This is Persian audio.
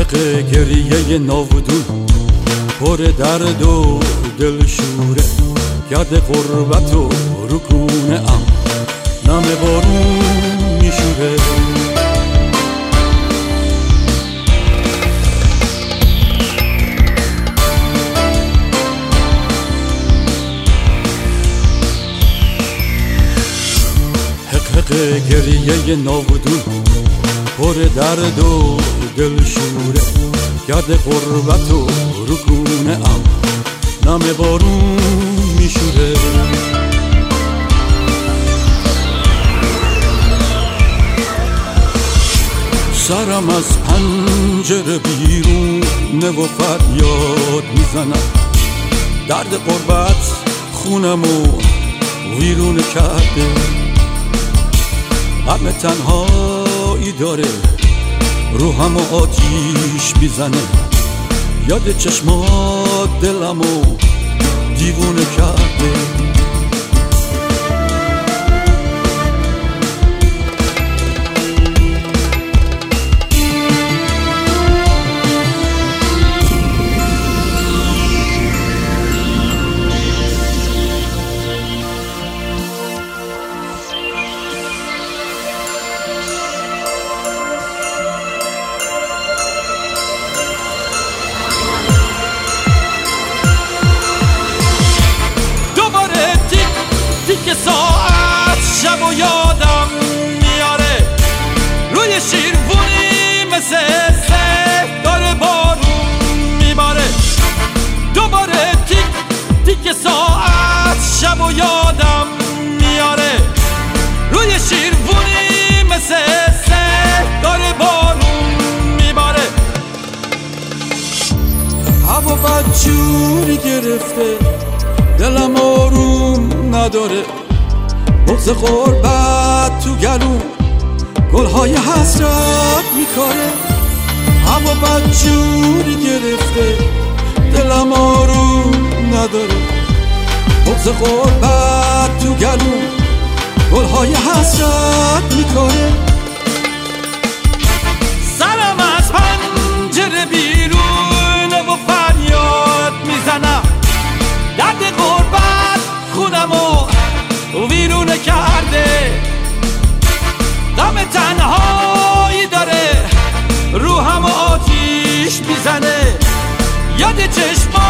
حق گریه ناودون پر درد و دلشوره، گرد غربت و رکون ام نم بارون میشوره. حق گریه ناودون پر درد و دلشوره، گرد غربت و رکون ام نم بارون میشوره. سرم از پنجره بیرون و فریاد میزنم، درد غربت خونمو ویرون کرده. غم تنهایی داره روحمو آتیش میزنه، یاد چشمات دلمو دیوونه کرده. که ساعت شب و یادم میاره، روی شیرفونی مثل سه داره بارون میباره. دوباره تیک تیک ساعت شب و یادم میاره، روی شیرفونی مثل سه داره بارون میباره. هوا بدجوری گرفته، دلم آروم نداره، بغض غربت تو گلوم گلهای حسرت میکاره. هوا بدجوری گرفته، دلم آروم نداره، بغض غربت تو گلوم گلهای حسرت میکاره. سرم از پنجره بیرون و فریاد میزنم، درد غربت خونمو ویرونه کرده. غم تنهایی داره روحمو آتیش میزنه، یاد چشمات